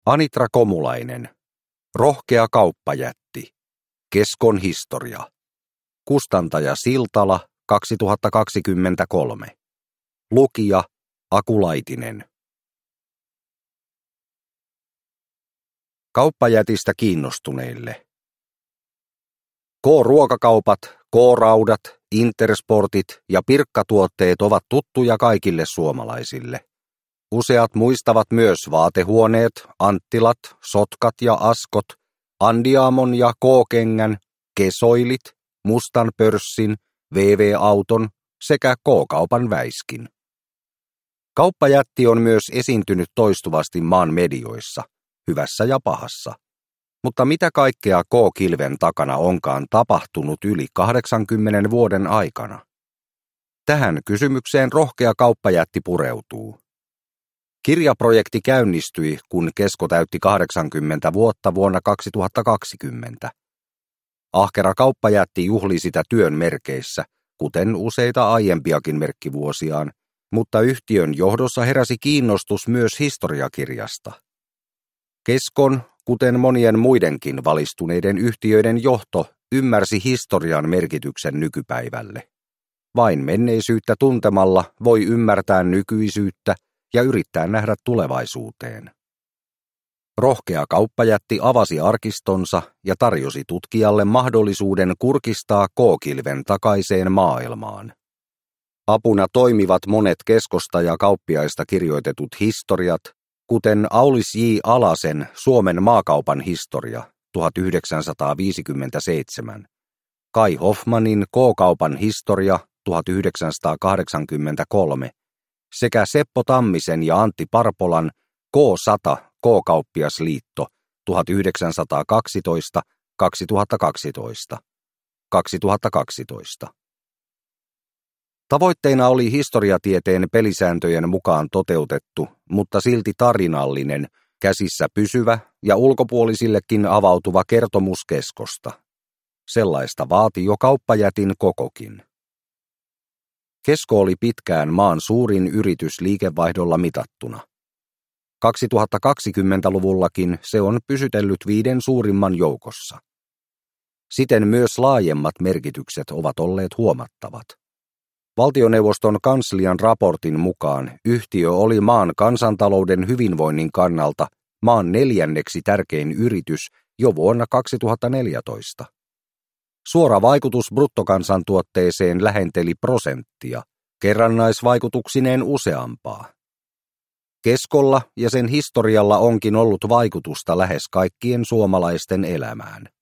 Anitra Komulainen. Rohkea kauppajätti. Keskon historia. Kustantaja Siltala, 2023. Lukija Aku Laitinen. Kauppajätistä kiinnostuneille. K-ruokakaupat, K-raudat, Intersportit ja pirkkatuotteet ovat tuttuja kaikille suomalaisille. Useat muistavat myös vaatehuoneet, Anttilat, Sotkat ja Askot, Andiamon ja K-kengän, Kesoilit, Mustan pörssin, VV-auton sekä K-kaupan väiskin. Kauppajätti on myös esiintynyt toistuvasti maan medioissa, hyvässä ja pahassa. Mutta mitä kaikkea K-kilven takana onkaan tapahtunut yli 80 vuoden aikana? Tähän kysymykseen rohkea kauppajätti pureutuu. Kirjaprojekti käynnistyi, kun Kesko täytti 80 vuotta vuonna 2020. Ahkera kauppajätti juhli sitä työn merkeissä, kuten useita aiempiakin merkkivuosiaan, mutta yhtiön johdossa heräsi kiinnostus myös historiakirjasta. Keskon, kuten monien muidenkin valistuneiden yhtiöiden johto, ymmärsi historian merkityksen nykypäivälle. Vain menneisyyttä tuntemalla voi ymmärtää nykyisyyttä ja yrittää nähdä tulevaisuuteen. Rohkea kauppajätti avasi arkistonsa ja tarjosi tutkijalle mahdollisuuden kurkistaa K-kilven takaiseen maailmaan. Apuna toimivat monet Keskosta ja kauppiaista kirjoitetut historiat, kuten Aulis J. Alasen Suomen maakaupan historia 1957, Kai Hoffmanin K-kaupan historia 1983 sekä Seppo Tammisen ja Antti Parpolan K100 K-kauppiasliitto 1912–2012. Tavoitteena oli historiatieteen pelisääntöjen mukaan toteutettu, mutta silti tarinallinen, käsissä pysyvä ja ulkopuolisillekin avautuva kertomus Keskosta. Sellaista vaati jo kauppajätin kokokin. Kesko oli pitkään maan suurin yritys liikevaihdolla mitattuna. 2020-luvullakin se on pysytellyt 5 suurimman joukossa. Siten myös laajemmat merkitykset ovat olleet huomattavat. Valtioneuvoston kanslian raportin mukaan yhtiö oli maan kansantalouden hyvinvoinnin kannalta maan 4. tärkein yritys jo vuonna 2014. Suora vaikutus bruttokansantuotteeseen lähenteli %, kerrannaisvaikutuksineen useampaa. Keskolla ja sen historialla onkin ollut vaikutusta lähes kaikkien suomalaisten elämään.